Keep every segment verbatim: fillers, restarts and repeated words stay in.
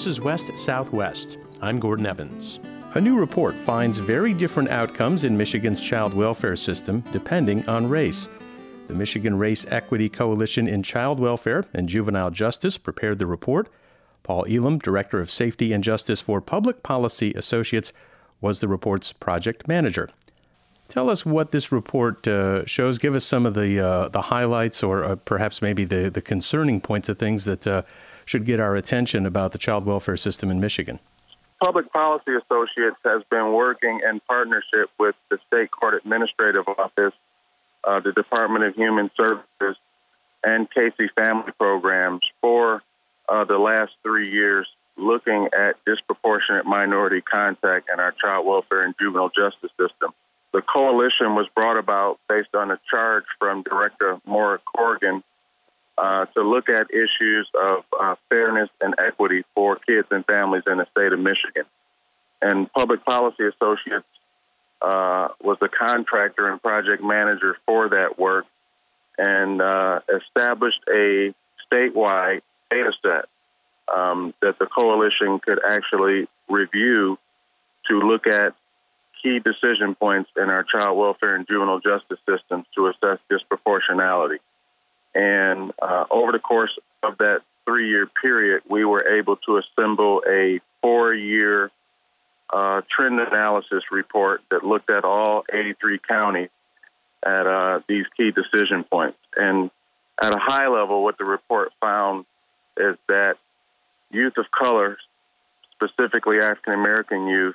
This is West Southwest. I'm Gordon Evans. A new report finds very different outcomes in Michigan's child welfare system depending on race. The Michigan Race Equity Coalition in Child Welfare and Juvenile Justice prepared the report. Paul Elam, Director of Safety and Justice for Public Policy Associates, was the report's project manager. Tell us what this report uh, shows. Give us some of the uh, the highlights or uh, perhaps maybe the, the concerning points of things that uh, should get our attention about the child welfare system in Michigan. Public Policy Associates has been working in partnership with the State Court Administrative Office, uh, the Department of Human Services, and Casey Family Programs for uh, the last three years, looking at disproportionate minority contact in our child welfare and juvenile justice system. The coalition was brought about based on a charge from Director Maura Corrigan uh, to look at issues of uh, fairness and equity for kids and families in the state of Michigan. And Public Policy Associates uh, was the contractor and project manager for that work and uh, established a statewide data set um, that the coalition could actually review to look at key decision points in our child welfare and juvenile justice systems to assess disproportionality. And uh, over the course of that three-year period, we were able to assemble a four-year uh, trend analysis report that looked at all eighty-three counties at uh, these key decision points. And at a high level, what the report found is that youth of color, specifically African-American youth,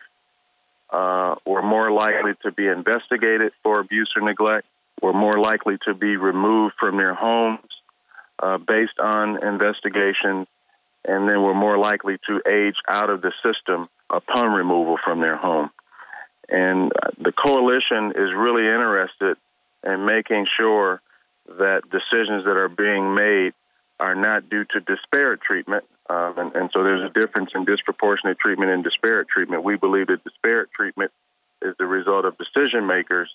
Uh, were more likely to be investigated for abuse or neglect, were more likely to be removed from their homes uh, based on investigations, and then were more likely to age out of the system upon removal from their home. And uh, the coalition is really interested in making sure that decisions that are being made are not due to disparate treatment. Um, and, and so there's a difference in disproportionate treatment and disparate treatment. We believe that disparate treatment is the result of decision makers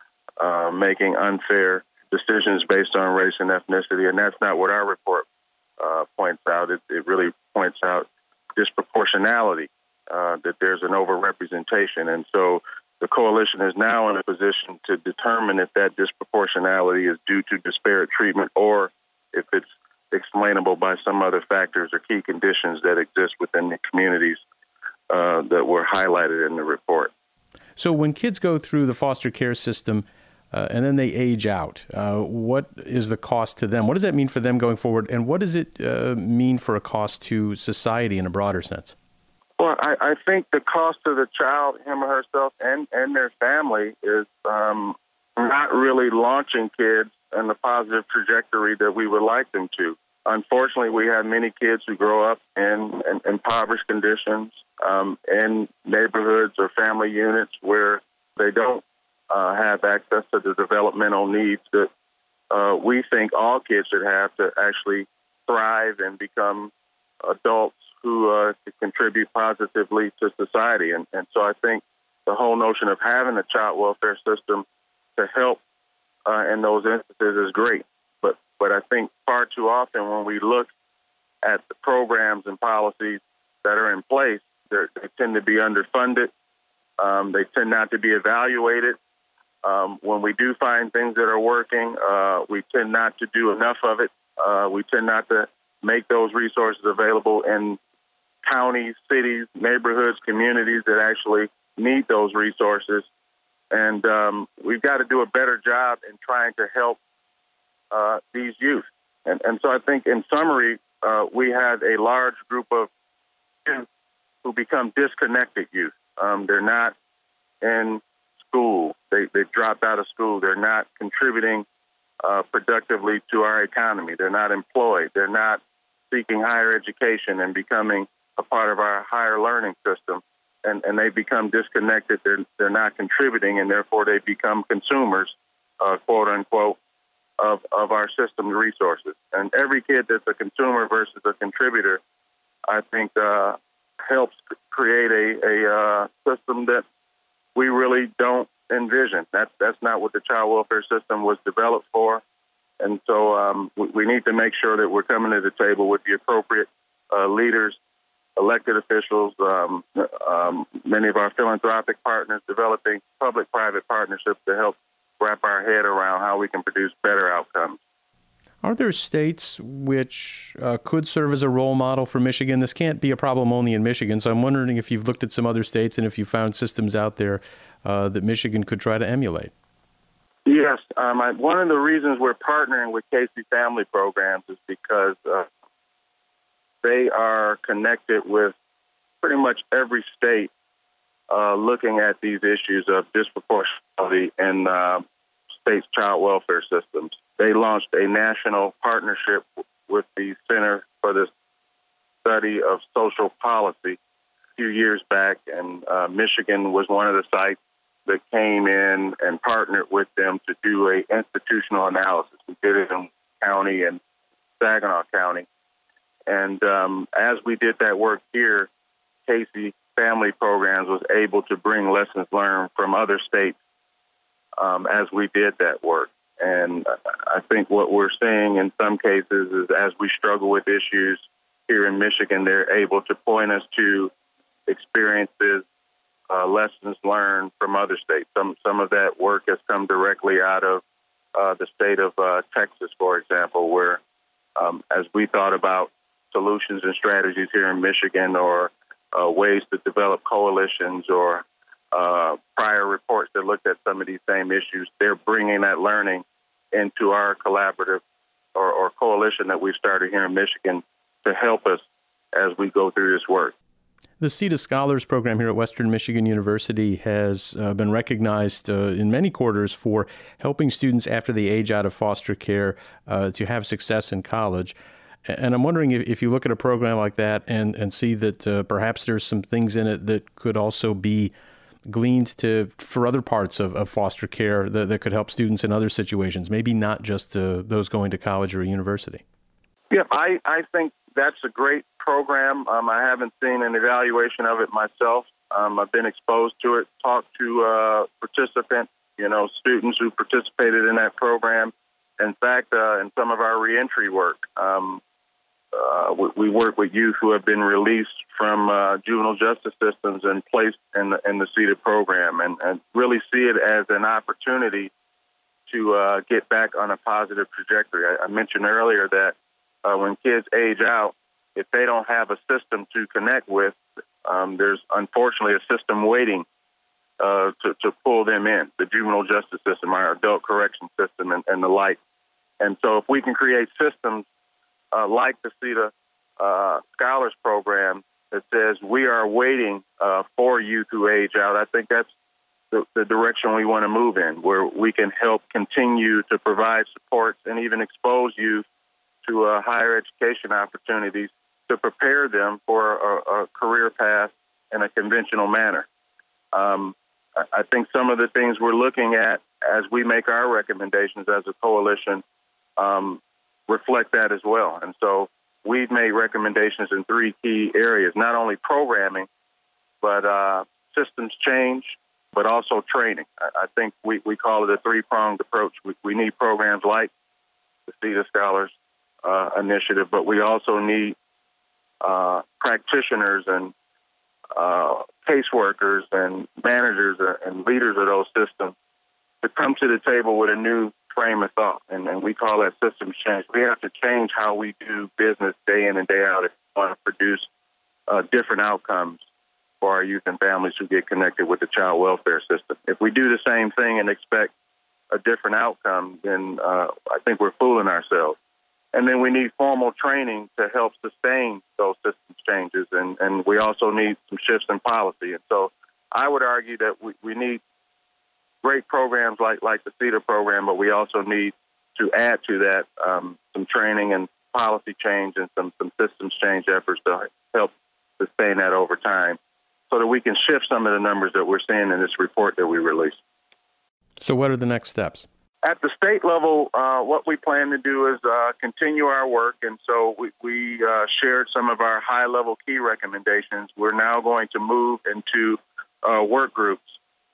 uh, making unfair decisions based on race and ethnicity, and that's not what our report uh, points out. It, it really points out disproportionality, uh, that there's an overrepresentation. And so the coalition is now in a position to determine if that disproportionality is due to disparate treatment or if it's explainable by some other factors or key conditions that exist within the communities uh, that were highlighted in the report. So when kids go through the foster care system uh, and then they age out, uh, what is the cost to them? What does that mean for them going forward? And what does it uh, mean for a cost to society in a broader sense? Well, I, I think the cost to the child, him or herself, and, and their family is um, not really launching kids in the positive trajectory that we would like them to. Unfortunately, we have many kids who grow up in, in impoverished conditions, um, in neighborhoods or family units where they don't uh, have access to the developmental needs that uh, we think all kids should have to actually thrive and become adults who uh, can contribute positively to society. And, and so I think the whole notion of having a child welfare system to help uh, in those instances is great. But but I think far too often when we look at the programs and policies that are in place, they tend to be underfunded. Um, they tend not to be evaluated. Um, when we do find things that are working, uh, we tend not to do enough of it. Uh, we tend not to make those resources available in counties, cities, neighborhoods, communities that actually need those resources. And um, we've got to do a better job in trying to help Uh, these youth. And, and so I think in summary, uh, we have a large group of youth who become disconnected youth. Um, they're not in school. They, they've dropped out of school. They're not contributing uh, productively to our economy. They're not employed. They're not seeking higher education and becoming a part of our higher learning system. And, and they become disconnected. They're, they're not contributing, and therefore they become consumers, uh, quote unquote, Of, of our system resources. And every kid that's a consumer versus a contributor, I think, uh, helps create a, a uh, system that we really don't envision. That's, that's not what the child welfare system was developed for. And so um, we, we need to make sure that we're coming to the table with the appropriate uh, leaders elected officials, um, um, many of our philanthropic partners, developing public-private partnerships to help wrap our head around how we can produce better outcomes. Are there states which uh, could serve as a role model for Michigan? This can't be a problem only in Michigan, so I'm wondering if you've looked at some other states and if you found systems out there uh, that Michigan could try to emulate. Yes. Um, I, one of the reasons we're partnering with Casey Family Programs is because uh, they are connected with pretty much every state uh, looking at these issues of disproportionality in uh, states' child welfare systems. They launched a national partnership with the Center for the Study of Social Policy a few years back, and uh, Michigan was one of the sites that came in and partnered with them to do a institutional analysis. We did it in county and Saginaw County. And um, as we did that work here, Casey Family Programs was able to bring lessons learned from other states um, as we did that work. And I think what we're seeing in some cases is as we struggle with issues here in Michigan, they're able to point us to experiences, uh, lessons learned from other states. Some some of that work has come directly out of uh, the state of uh, Texas, for example, where um, as we thought about solutions and strategies here in Michigan, or uh, ways to develop coalitions, or uh, prior reports that looked at some of these same issues, they're bringing that learning into our collaborative or, or coalition that we've started here in Michigan to help us as we go through this work. The SETA Scholars Program here at Western Michigan University has uh, been recognized uh, in many quarters for helping students after they age out of foster care uh, to have success in college. And I'm wondering if, if you look at a program like that and, and see that uh, perhaps there's some things in it that could also be gleaned to for other parts of, of foster care that, that could help students in other situations, maybe not just uh, those going to college or university. Yeah, I, I think that's a great program. Um, I haven't seen an evaluation of it myself. Um, I've been exposed to it, talked to uh, participants, you know, students who participated in that program. In fact, uh, in some of our reentry work, um, uh, we, we work with youth who have been released from uh, juvenile justice systems and placed in the, in the SETA program, and, and really see it as an opportunity to uh, get back on a positive trajectory. I, I mentioned earlier that uh, when kids age out, if they don't have a system to connect with, um, there's unfortunately a system waiting uh, to, to pull them in, the juvenile justice system, our adult correction system, and, and the like. And so if we can create systems uh, like the SETA uh, Scholars Program that says we are waiting uh, for youth who age out, I think that's the, the direction we want to move in, where we can help continue to provide supports and even expose youth to uh, higher education opportunities to prepare them for a, a career path in a conventional manner. Um, I, I think some of the things we're looking at as we make our recommendations as a coalition um, reflect that as well. And so we've made recommendations in three key areas, not only programming, but uh, systems change, but also training. I, I think we, we call it a three-pronged approach. We, we need programs like the SETA Scholars uh, Initiative, but we also need uh, practitioners and uh, caseworkers and managers and leaders of those systems to come to the table with a new frame of thought, and, and we call that systems change. We have to change how we do business day in and day out if we want to produce uh, different outcomes for our youth and families who get connected with the child welfare system. If we do the same thing and expect a different outcome, then uh, I think we're fooling ourselves. And then we need formal training to help sustain those systems changes, and, and we also need some shifts in policy. And so I would argue that we, we need great programs like, like the SETA program, but we also need to add to that um, some training and policy change and some, some systems change efforts to help sustain that over time so that we can shift some of the numbers that we're seeing in this report that we released. So what are the next steps? At the state level, uh, what we plan to do is uh, continue our work, and so we, we uh, shared some of our high-level key recommendations. We're now going to move into uh, work groups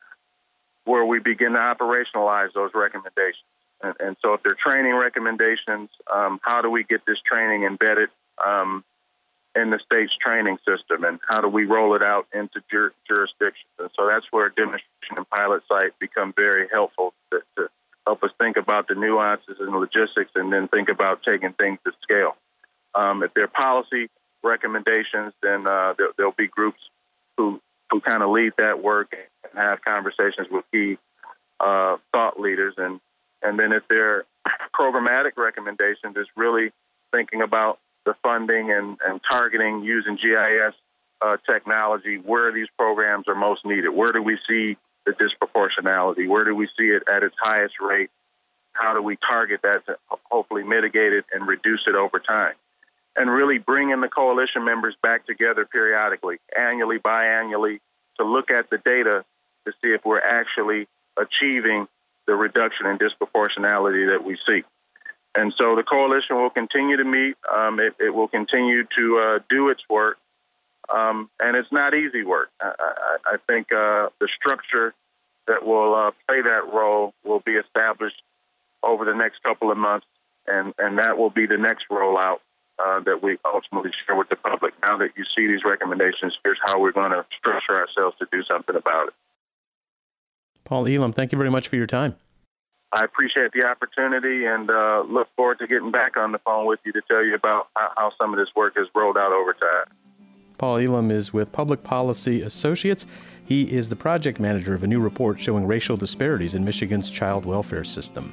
where we begin to operationalize those recommendations. And, and so if they're training recommendations, um, how do we get this training embedded um, in the state's training system, and how do we roll it out into jur- jurisdictions. And so that's where a demonstration and pilot site become very helpful to, to help us think about the nuances and logistics, and then think about taking things to scale. Um, if there are policy recommendations, then uh, there, there'll be groups who, who kind of lead that work and have conversations with key uh, thought leaders. And, and then if there are programmatic recommendations, it's really thinking about the funding and, and targeting using G I S uh, technology, where these programs are most needed. Where do we see the disproportionality? Where do we see it at its highest rate? How do we target that to hopefully mitigate it and reduce it over time? And really bringing the coalition members back together periodically, annually, biannually, to look at the data to see if we're actually achieving the reduction in disproportionality that we seek. And so the coalition will continue to meet. Um, it, it will continue to uh, do its work. Um, and it's not easy work. I, I, I think uh, the structure that will uh, play that role will be established over the next couple of months, and, and that will be the next rollout uh, that we ultimately share with the public. Now that you see these recommendations, here's how we're going to structure ourselves to do something about it. Paul Elam, thank you very much for your time. I appreciate the opportunity, and uh, look forward to getting back on the phone with you to tell you about how, how some of this work is rolled out over time. Paul Elam is with Public Policy Associates. He is the project manager of a new report showing racial disparities in Michigan's child welfare system.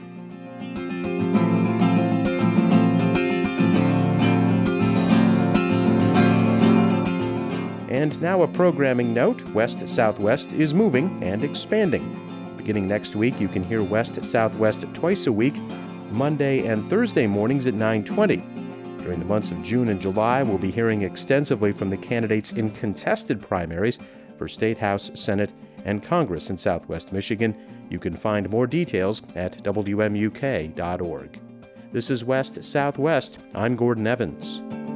And now a programming note. West Southwest is moving and expanding. Beginning next week, you can hear West Southwest twice a week, Monday and Thursday mornings at nine twenty. During the months of June and July, we'll be hearing extensively from the candidates in contested primaries for State House, Senate, and Congress in Southwest Michigan. You can find more details at W M U K dot org. This is West Southwest. I'm Gordon Evans.